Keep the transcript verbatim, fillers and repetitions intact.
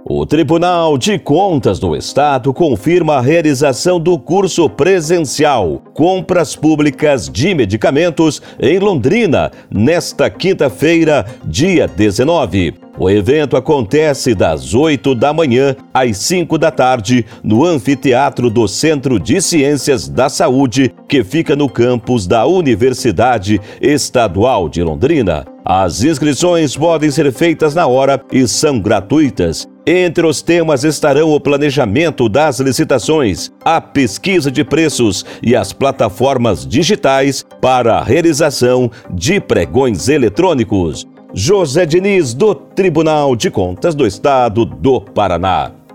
O Tribunal de Contas do Estado confirma a realização do curso presencial Compras Públicas de Medicamentos em Londrina, nesta quinta-feira, dia dezenove. O evento acontece das oito da manhã às cinco da tarde no anfiteatro do Centro de Ciências da Saúde, que fica no campus da Universidade Estadual de Londrina. As inscrições podem ser feitas na hora e são gratuitas. Entre os temas estarão o planejamento das licitações, a pesquisa de preços e as plataformas digitais para a realização de pregões eletrônicos. José Diniz, do Tribunal de Contas do Estado do Paraná.